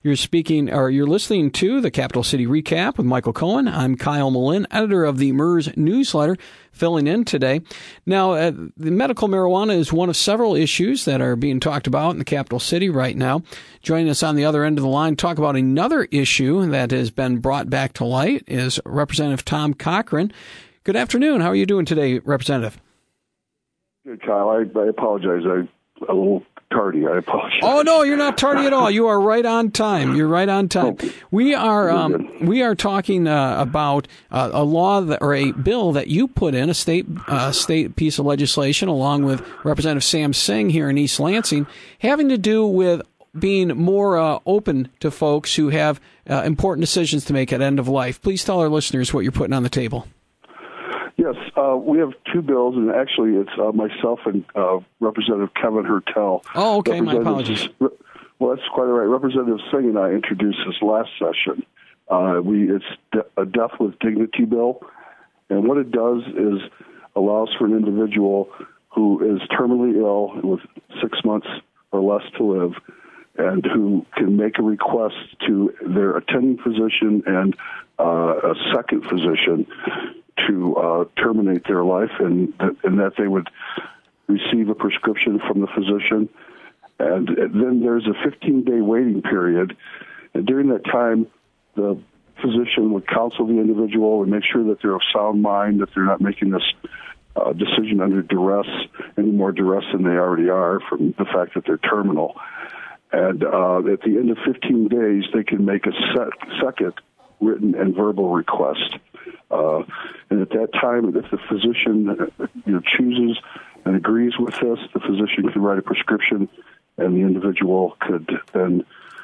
You're listening to the Capital City Recap with Michael Cohen. I'm Kyle Malin, editor of the MERS newsletter, filling in today. Now, the medical marijuana is one of several issues that are being talked about in the capital city right now. Joining us on the other end of the line to talk about another issue that has been brought back to light is Representative Tom Cochran. Good afternoon. How are you doing today, Representative? Good, Kyle. I apologize. I'm a little tardy. I apologize. Oh, no, you're not tardy at all. You are right on time. You're right on time. Okay. We are talking about a law or a bill that you put in, a state piece of legislation, along with Representative Sam Singh here in East Lansing, having to do with being more open to folks who have important decisions to make at end of life. Please tell our listeners what you're putting on the table. Yes, we have two bills, and actually it's myself and Representative Kevin Hertel. Oh, okay, my apologies. Well, that's quite all right. Representative Singh and I introduced this last session. It's a death with dignity bill, and what it does is allows for an individual who is terminally ill with 6 months or less to live and who can make a request to their attending physician and a second physician to terminate their life, and that they would receive a prescription from the physician. And then there's a 15-day waiting period. And during that time, the physician would counsel the individual and make sure that they're of sound mind, that they're not making this decision under duress, any more duress than they already are from the fact that they're terminal. And at the end of 15 days, they can make a second written and verbal request. And at that time, if the physician chooses and agrees with this, the physician can write a prescription, and the individual could then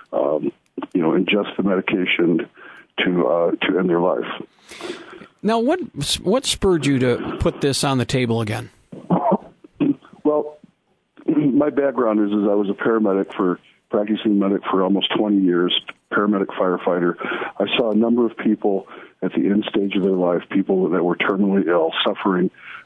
ingest the medication to end their life. Now, what spurred you to put this on the table again? Well, my background is I was a practicing medic for almost 20 years, paramedic firefighter. I saw a number of people at the end stage of their life, people that were terminally ill, suffering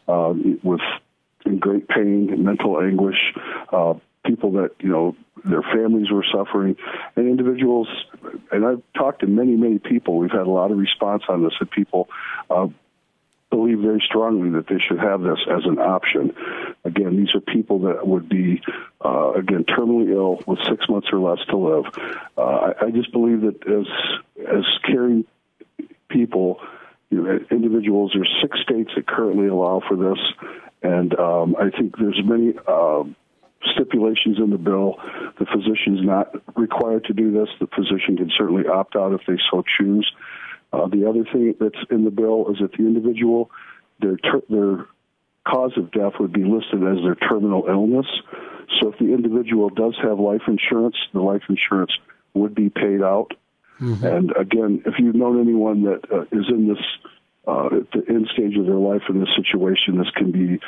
in great pain, mental anguish, people that, their families were suffering, and individuals, and I've talked to many, many people. We've had a lot of response on this, that people believe very strongly that they should have this as an option. Again, these are people that would be, terminally ill with 6 months or less to live. I just believe that as caring people, individuals, there's 6 states that currently allow for this, and I think there's many stipulations in the bill. The physician's not required to do this. The physician can certainly opt out if they so choose. The other thing that's in the bill is that the individual, their cause of death would be listed as their terminal illness. So if the individual does have life insurance, the life insurance would be paid out. Mm-hmm. And again, if you've known anyone that is in this at the end stage of their life in this situation, this can be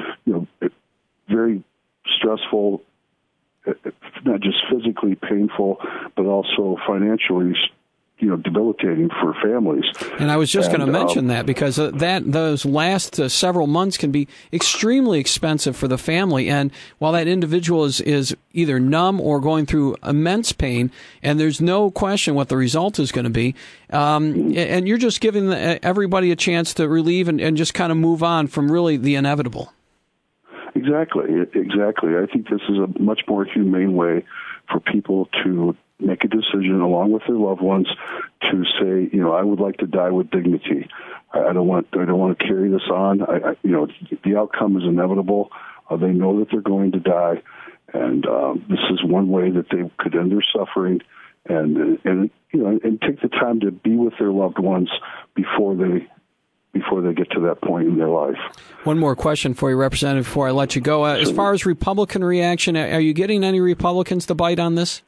very stressful, not just physically painful, but also financially debilitating for families. And I was just going to mention that because those last several months can be extremely expensive for the family. And while that individual is either numb or going through immense pain, and there's no question what the result is going to be, and you're just giving everybody a chance to relieve and just kind of move on from really the inevitable. Exactly. I think this is a much more humane way for people to make a decision along with their loved ones to say, I would like to die with dignity. I don't want to carry this on. The outcome is inevitable. They know that they're going to die, and this is one way that they could end their suffering and take the time to be with their loved ones before they get to that point in their life. One more question for you, Representative, before I let you go. As far as Republican reaction, are you getting any Republicans to bite on this?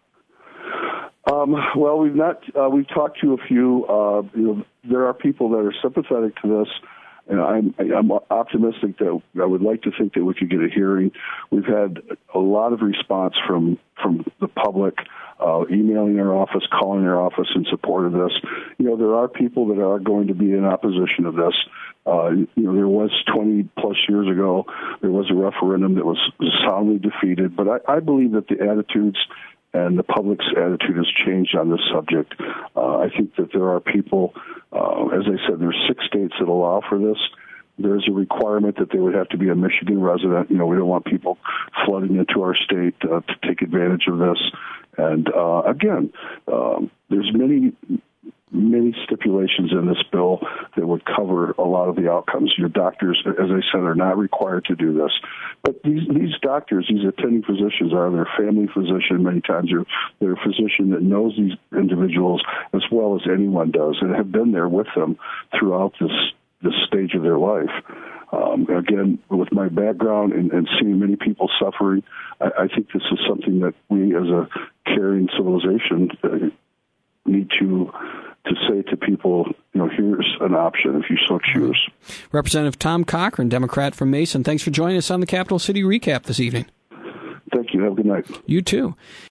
Well, we've not. We've talked to a few. There are people that are sympathetic to this, and I'm optimistic that I would like to think that we could get a hearing. We've had a lot of response from the public, emailing our office, calling our office in support of this. There are people that are going to be in opposition of this. There was 20 plus years ago, there was a referendum that was soundly defeated, but I believe that the attitudes and the public's attitude has changed on this subject. I think that there are people, as I said, there's 6 states that allow for this. There's a requirement that they would have to be a Michigan resident. We don't want people flooding into our state to take advantage of this. And again, there's many stipulations in this bill that would cover a lot of the outcomes. Your doctors, as I said, are not required to do this. But these doctors, these attending physicians, are their family physician. Many times they're a physician that knows these individuals as well as anyone does and have been there with them throughout this stage of their life. Again, with my background and seeing many people suffering, I think this is something that we as a caring civilization need to say to people, here's an option if you so choose. Representative Tom Cochran, Democrat from Mason, thanks for joining us on the Capital City Recap this evening. Thank you. Have a good night. You too.